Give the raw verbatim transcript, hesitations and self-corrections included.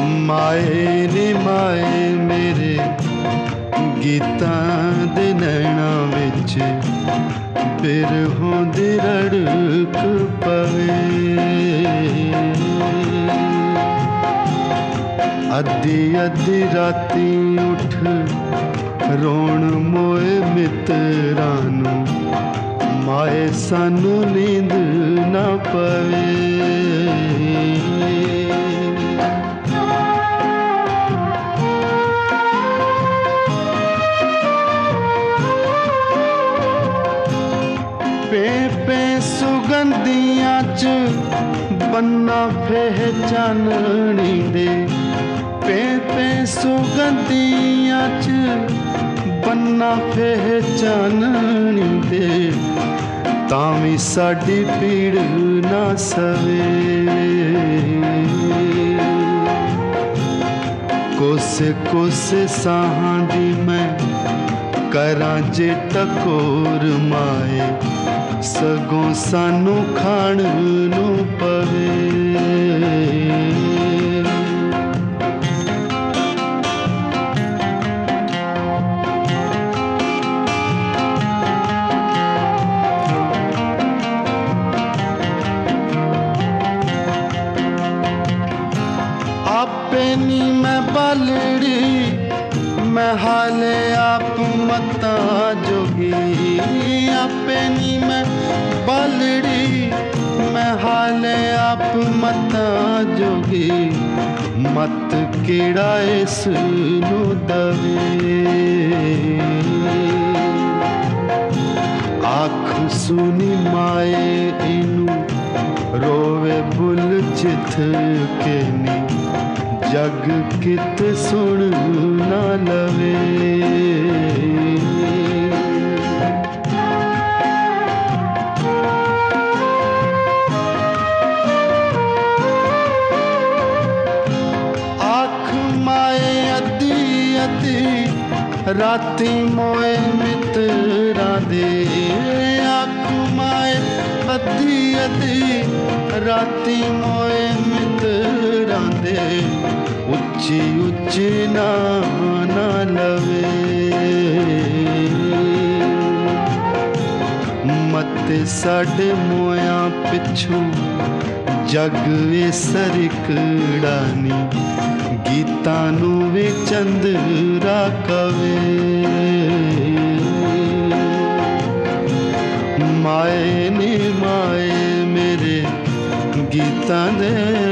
माए नी माए मेरे गीतां दे नैणां विच बिरहों दी रड़क पवे। अद्धी अद्धी राती उठ रोण मोए मित्रां नूं माए सानू नींद ना पवे। पे सुगंधियां च बन्ना फेह चाननी दे, पे पे सुगंधियां च बन्ना फेह चाननी दे, तावी साडी पीड़ ना सवे। कोसे कोसे साहां दी मैं करां जे टकोर माए, सगों सानू खाण नू पवे। आपे नी मैं बालड़ी मैं हाले आप मता जोगी, आपे नी मैं बालड़ी मैं हाले आप मता जोगी, मत केड़ा इस नू दवे। आख सुनी माए इनू रोवे बुल चिथ के नी, जग कित सुन ना लवे। आख माए अद्धी अद्धी राती मोए मित्रां दे, आख माए अद्धी अद्धी राती मोए मित्रां दे, उच्ची उच्ची ना ना लवे। मत साडे मोयां पिछू जग वे सरकड़ानी, गीतां नू वे चंद्रा कवे। माए नी माए मेरे गीतां दे